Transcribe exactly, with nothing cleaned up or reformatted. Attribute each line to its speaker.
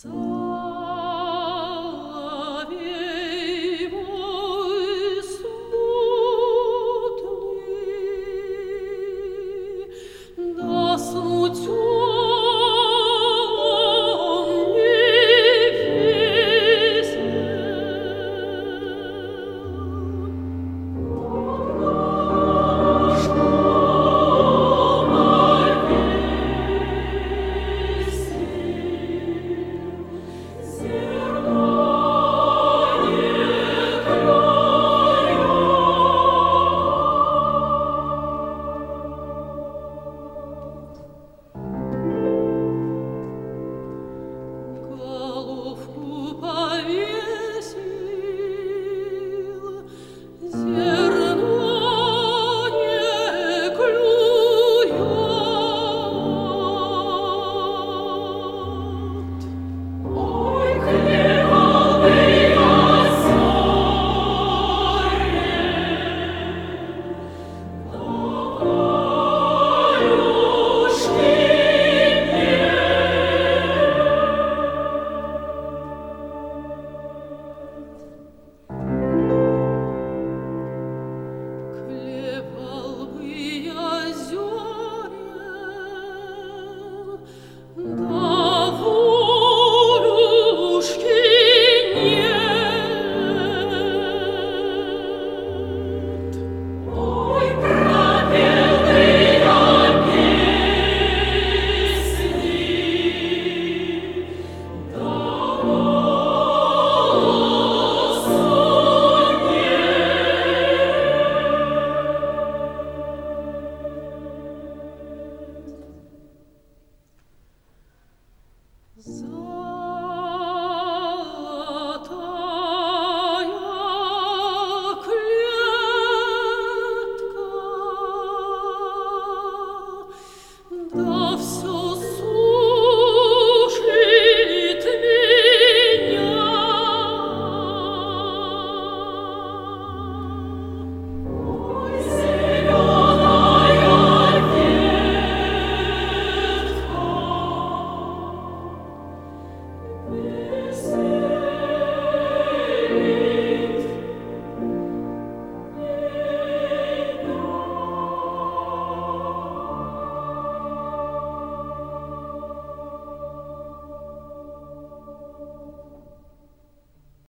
Speaker 1: Соловей мой смутный, гаснуть он не весел. Головку повесил, зерно не клюет. Ой, клевал бы я зоре, Галушки клевал бы я зерен, да волюшки нет. Ой, пропел бы я песни, да голосу Золотая клетка, да все